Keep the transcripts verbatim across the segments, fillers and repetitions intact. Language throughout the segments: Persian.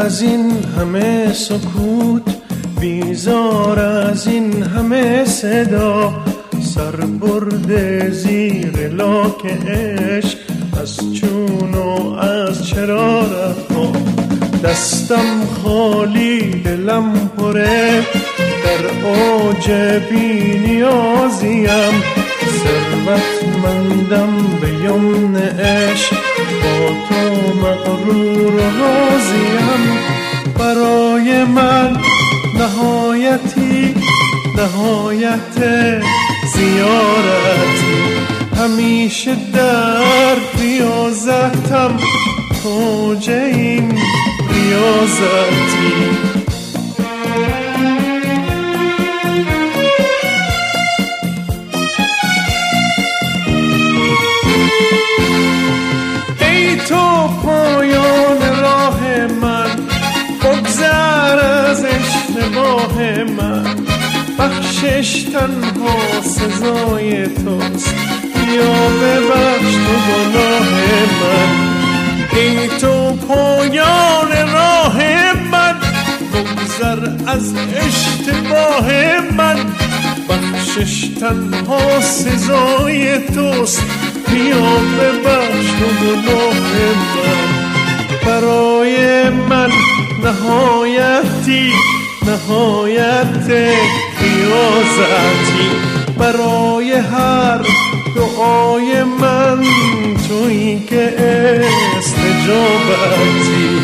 از این همه سکوت، بیزار از این همه صدا، سر برده زیر لاک عشق، از چون و از چرا رها. دستم خالی دلم پره، در اوج بی نیازیم، ثروتمندم به یمن عشق، با تو مغرور و راضیم. برای من نهایتی، نهایت زیارتی، همیشه در ریاضتم، اوج این ریاضتی. ای تو پایان راه من، بگذر از اشتباه من، بخشش تنها سزای توست، یا ببخش تو گناه من. ای تو پایان راه من، بگذر از اشتباه من، بخشش تنها سزای توست، یا ببخش تو گناه من. برای من نهایتی، نهایت ریاضتی، برای هر دعای من تویی که استجابتی.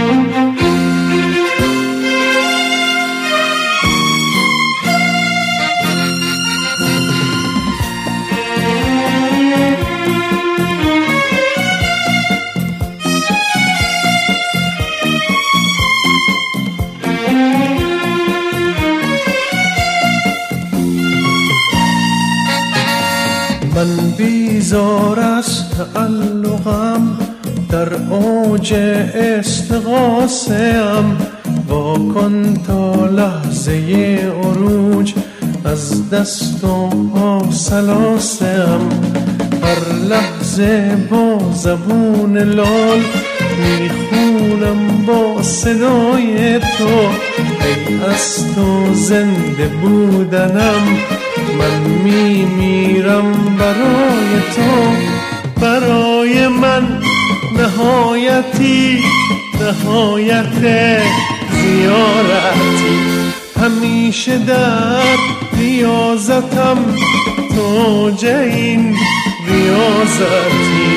من بیزار از تعلقم، در اوج استغاثه‌ام، وا کن تا لحظه عروج، از دست و پا سلاسه‌ام. هر لحظه با زبون لال، میخونم با صدای تو، ای از تو زنده بودنم، من میمیرم برای تو. برای من نهایتی، نهایت زیارتی، همیشه در ریاضتم، توج این ریاضتی.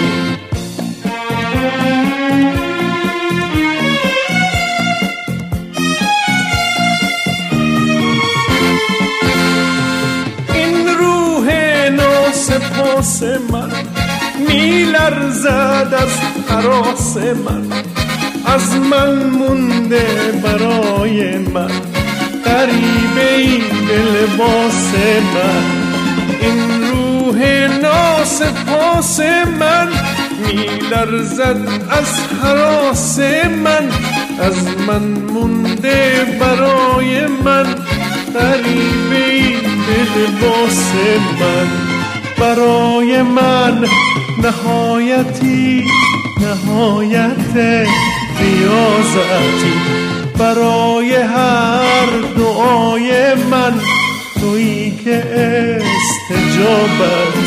سپاس من میلرزد از هراس من، از من مونده برای من، غریبه ای لباس من. این روح ناسپاس من میلرزد از هراس من، از من مونده برای من، غریبه ای لباس من. برای من نهایتی، نهایت ریاضتی، برای هر دعای من تویی که استجابت.